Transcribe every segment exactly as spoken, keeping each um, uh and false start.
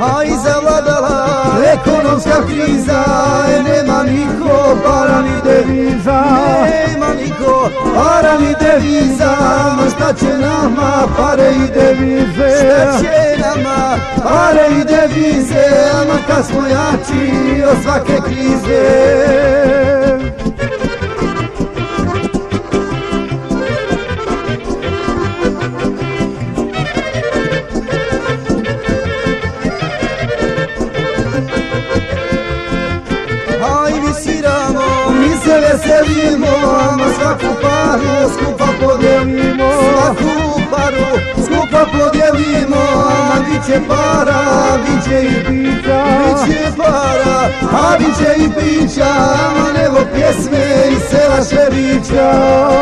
a i zavladala ekonomska kriza. Nema niko para ni deviza, nema niko para ni deviza. Ma šta će nama pare i devize, šta će nama pare i devize, ama kad smo jači od svake krize. Veselimo, ama svaku paru skupa podijelimo, svaku paru skupa podijelimo, ama bit će para, bit će i pića, bit će para, a bit će i pića, ama nebo pjesme iz sela Šerića.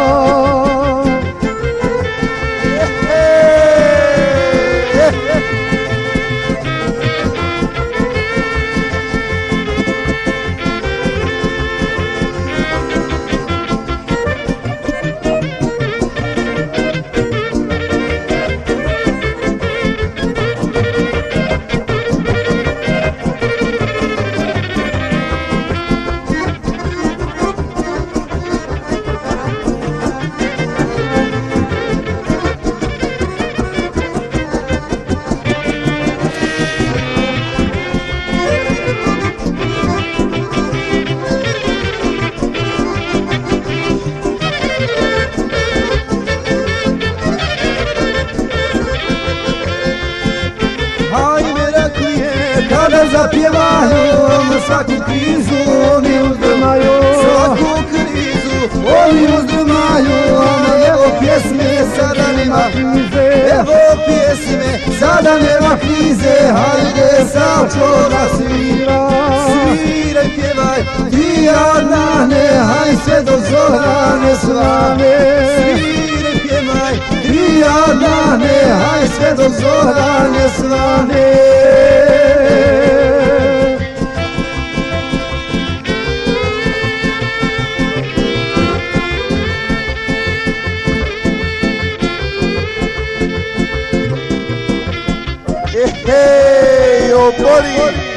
Kada zapjevaju, ama svaku krizu oni uzdrmaju, svaku krizu oni uzdrmaju, ama evo pjesme sada nema krize, evo pjesme sada nema krize. Hajde Savčo da svira, sviraj, pjevaj, ti Adnane, haj sve do Zorane svane, sviraj, pjevaj, ti Adnane, haj sve do Zorane svane. Hey, oh buddy.